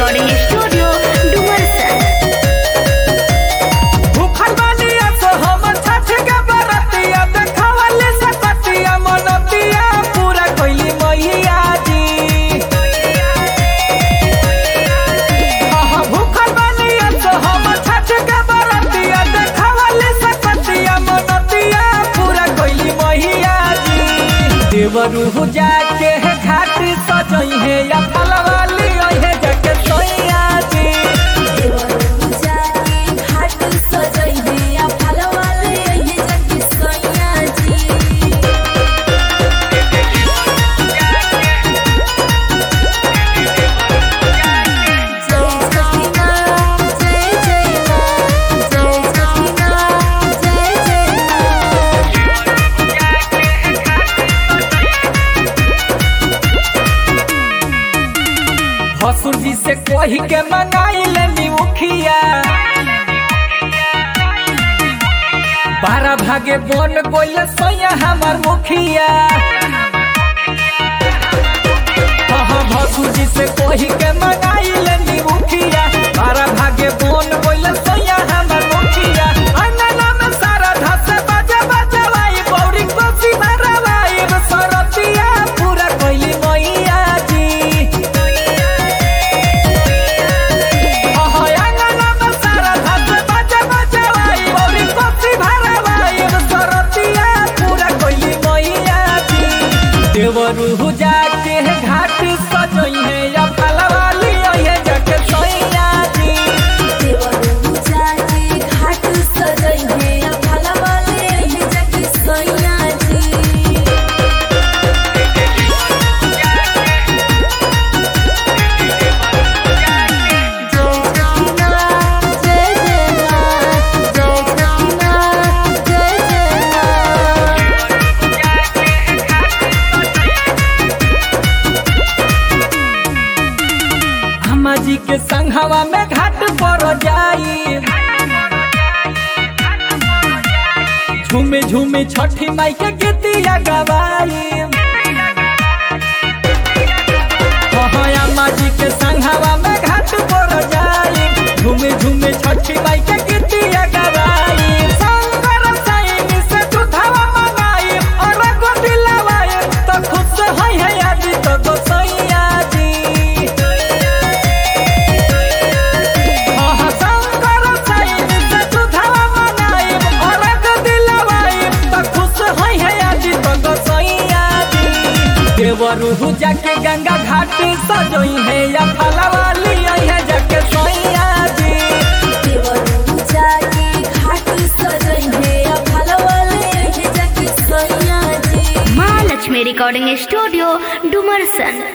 Recording studio Dumarsan. भूखल बानिया से हम छठ के बरतिया देखावले सकतिया मनतिया पूरा कइली मैया जी। भूखल बानिया से हम छठ के बरतिया देखावले सकतिया मनतिया पूरा कइली मैया जी। देवरू जाके घाट सजई है या फलवाली है जाके सोइया जी। भसुर जी से कही के मंगाई लेनी मुखिया, बारह भागे बन गोल सोया हमार मुखिया। भसुर जी से कही के मंगाई लेनी मुखिया, बारह भागे बन गोल सोया हमार मुखिया। अंगना में सारा धस बजा बजवाई बौरी कोसी भरवाई सरतिया पूरा कइली मैया जी। देवरू जाके घाट सजई है या फलवाली है जाके सोइया जी। देवरू जाके घाट सजई है या फलवाली है जाके सोइया जी। अम्मा जी के संघवा में घाट पर जाई, झूमे झूमे छठी माई के गीतिया गवाई। अम्मा जी के संघवा में घाट पर जाई, झूमे झूमे छठी माई के गीतिया गवाई। शंकर सैनी से दूधवा मंगाई और गोदिलवाई तो खुश होई है आज तो गोसैया जी। देवरू जाके गंगा घाट सजई है या फलवाली है जाके सोइया जी। देवरू जाके घाट सजई है या फलवाली है जाके सोइया जी। Mahalakshmi recording studio Dumarsan.